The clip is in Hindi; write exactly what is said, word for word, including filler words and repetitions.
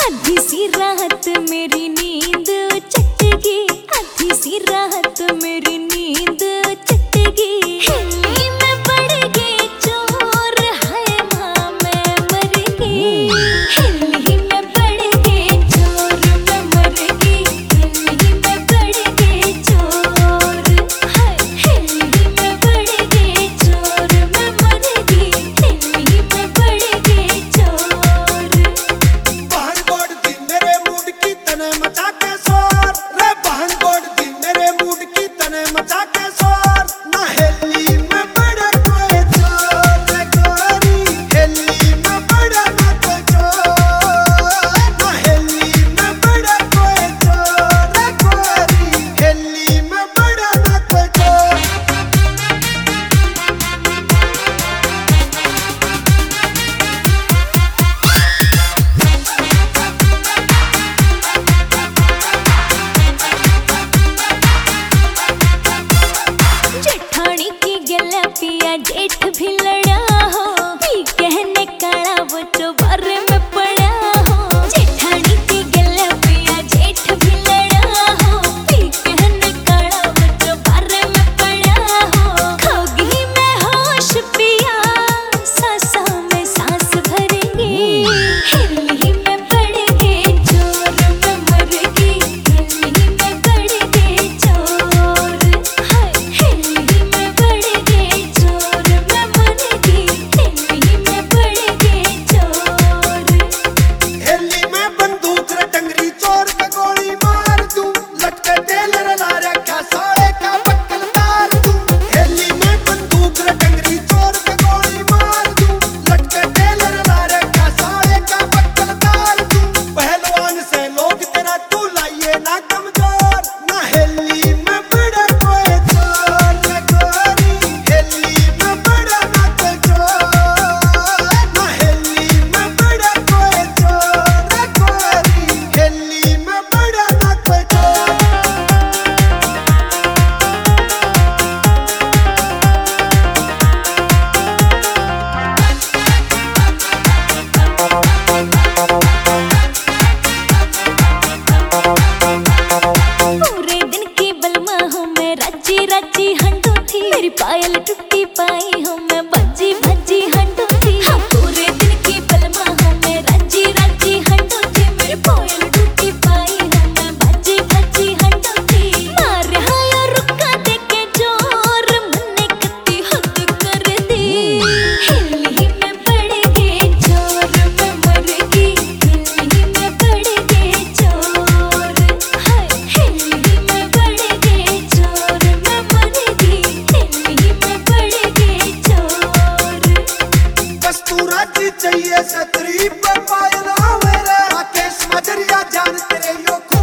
आधी सी राहत मेरी नींद चटगी, आधी सी राहत मेरी नींद चटगी। हिल्ली में पड़ गई चोर, हाय माँ मैं मर गई। हिल्ली में पड़ गई चोर, मैं मर गई। हिल्ली में पड़ गई चोर, हाय हिल्ली में पड़ गई चोर, मैं मर गई। हिल्ली में पड़ गई चोर। बहन गोड़ दी मेरे मूड की तने मचा के शोर, रे बहन गोड़ दी मेरे मूड की तने मचा के शोर। ना हेली में पड़ा कोई चोर रे गोरी, हेली में पड़ा ना कोई चोर। ना हेली में पड़ा कोई चोर रे गोरी, हेली में पड़ा ना कोई चोर। जेठानी की गला पिया जेठ भी लड़ा हो, पी कहने काला वो चौबारे में पड़ा हो। जेठानी की गला पिया जेठ भी लड़ा हो, पी कहने काला वो चौबारे में पड़ा हो। खोगी में होश पिया, सांसों में सांस भरेगी। हिल्ली में पड़ गई चोर, मैं मर गई। हिल्ली में पड़ गई चोर, हाय हिल्ली में पड़ गई चोर, मैं मर गई। हिल्ली में पड़ गई चोर। हेली में बंदूक रे टंगरी चोर पे गोली मार दूं, लटके टेलर ला रखा साले का बक्कल तार दूं। हेली में बंदूक रे टंगरी चोर पे गोली मार दूं, लटके टेलर ला रखा साले का बक्कल तार दूं। पहलवान से लोग तेरा तू लाइए ना कमजोर, ना हेली में बड़ा कोई चोर रे गोरी, हेली में बड़ा ना कोई चोर। ना हेली में बड़ा कोई चोर रे गोरी, हेली में बड़ा ना कोई चोर। पूरे दिन की बलमा हूँ मैं, राजी राजी हंडू थी। मेरी पायल टूटी पाई हूँ मैं, भज्जी भज्जी हंडू थी। हाँ, पूरे दिन की बलमा हूँ मैं, राजी राजी हंडू थी। मेरी पायल टूटी पाई हूँ मैं, भज्जी भज्जी हंडू थी। मार हाया रुका दे के जोर, मन्ने कत्ती हद कर दी। हिल्ली में पड़ गई चोर, मैं मर गई। हिल्ली में पड़ गई चोर, हाय हिल्ली में पड़ गई चोर, मैं मर गई। हिल्ली में पड़ गई चोर। कस्तूरा जी चाहिए सतरी पर पायला मेरे, राकेश मजरिया जान तेरे यो